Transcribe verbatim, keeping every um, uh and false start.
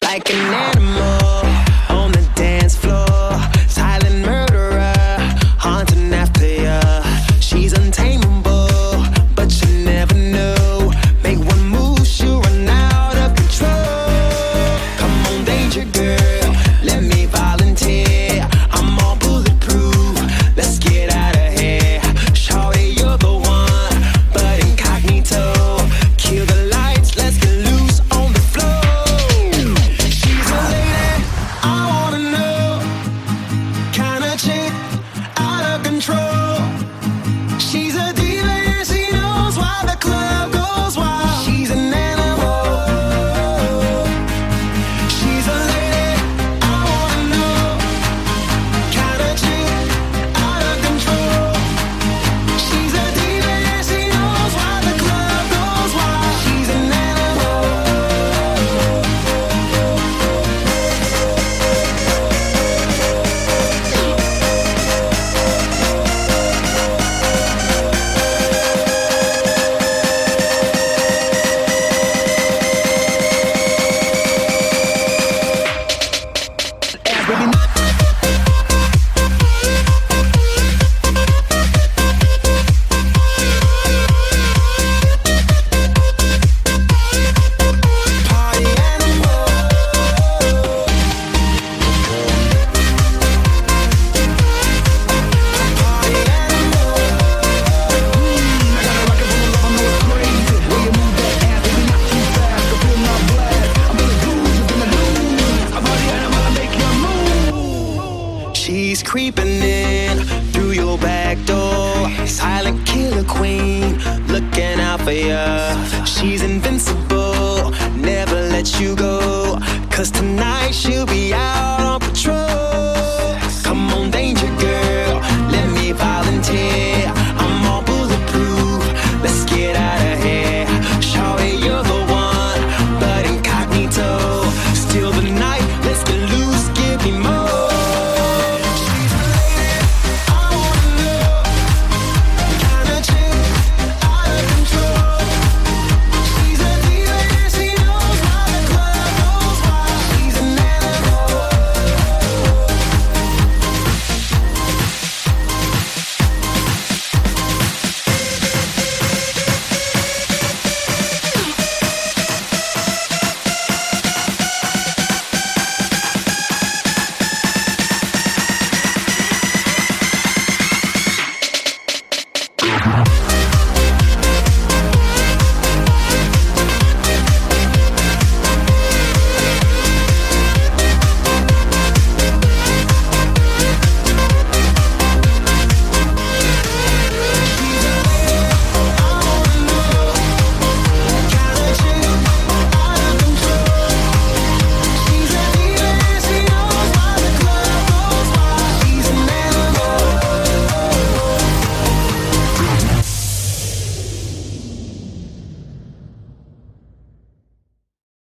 like an animal on the dance floor. Silent murderer, haunting after ya. She's untamable, but you never know. Make one move, she'll run out of control. Come on, danger girl, let me volunteer. I'm all bulletproof, let's get out of here. Shawty, you're the one, but incognito. Kill the lights, let's get loose on the floor. She's a lady, I wanna know. Kinda chick, out of control. She's a diva and she knows why the club goes wild. She's an animal. She's a lady, I wanna know. Kinda chick, out of control. She's a diva and she knows why the club goes wild. She's an animal. Party animal. Party animal. She's creeping in through your back door. Silent killer queen, looking out for ya. She's invincible, never let you go. Cause tonight she'll be